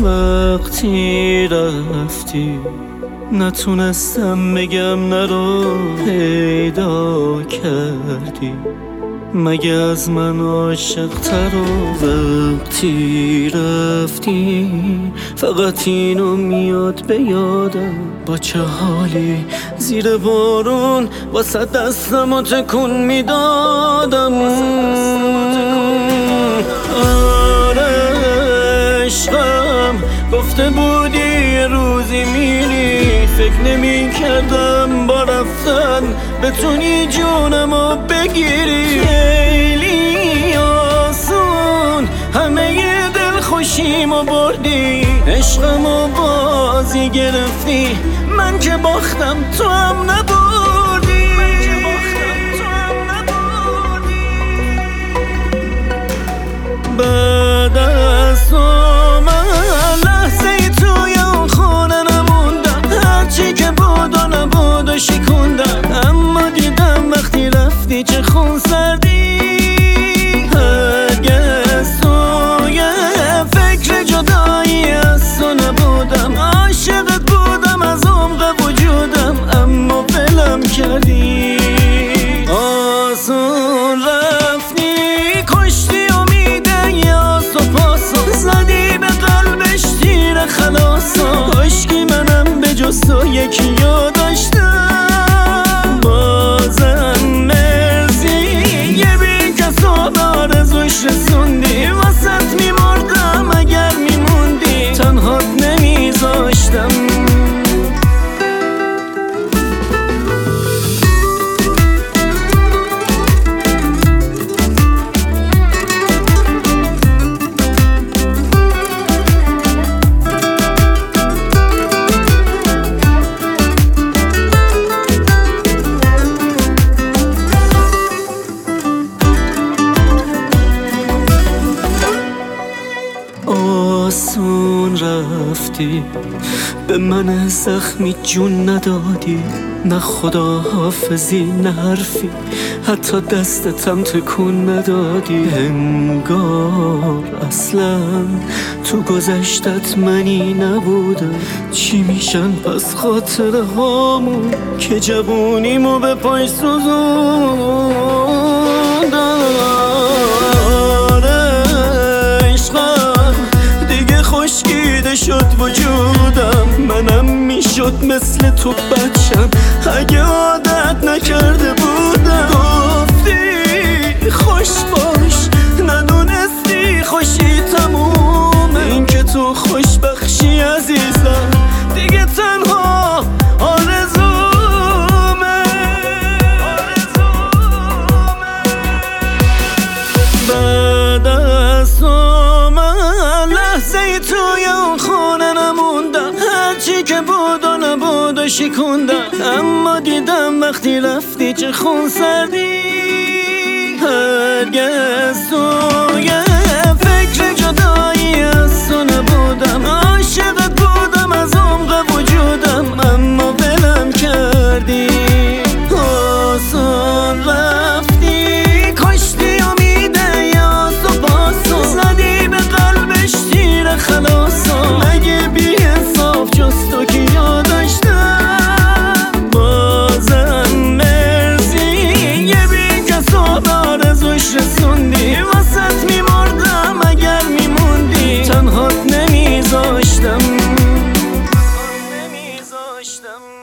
وقتی رفتی نتونستم بگم نرو پیدا کردی، مگه از من عاشق‌تر و وقتی رفتی فقط اینو میاد به یادم، با چه حالی زیر بارون واسه دستمو تکون میدادم. آره عشقم گفته بودی یه روزی میری، فکر نمی کردم با رفتن بتونی جونمو بگیری. خیلی آسون همه دل خوشیمو بردی، عشقمو بازی گرفتی، من که باختم تو هم نبردی. بعد از تو من لحظه ای توی اون خونه نموندم، هرچی که بود و نبود و شکوندم، اما دیدم وقتی رفتی چه خون سردی. هرگز توی فکر جدایی از تو نبودم، عاشقت بودم از عمق وجودم، اما ولم کردی. آسون رفتی کشتی امیده یا سپاسو، زدی به قلبش تیر خلاصو، کاشکی منم به جز تو یکی یا داشتم. بازم مرسی یه بی کس و آرزوش رسوندی، واسط میمردم اگر میموندی، تنهات نمیذاشتم. آسون رفتی به من زخمی جون ندادی، نه خداحافظی نه حرفی، حتی دستتم تکون ندادی. انگار اصلا تو گذشتت منی نبودم. چی میشن پس خاطره هامون که جوونیمو به پای سوزوندن. خشکیده شد وجودم، منم میشد مثل تو بچم اگه عادت نکرده بودم. گفتی خوش باش ندونستی خوشی تمومه، این که تو خوش بخشی عزیزم دیگه تنها آرزومه. بعد از تو لحظه ای توی اون خونه نموندم، هرچی که بود و نبود و شکوندم، اما دیدم وقتی رفتی چه خون سردی. هرگز توی فکر جدایی از تو نبودم، عاشقت بودم از عمق وجودم، اما ولم کردی. آسان رفتی کشتی امیده یا سپاسو، زدی به قلبش تیر خلاصو، مگه بی حساب جز تو که یادشتم. بازم مرسی یه بی کس و آرزوش رسوندی، واسط میمردم اگر میموندی، تنهات نمیذاشتم.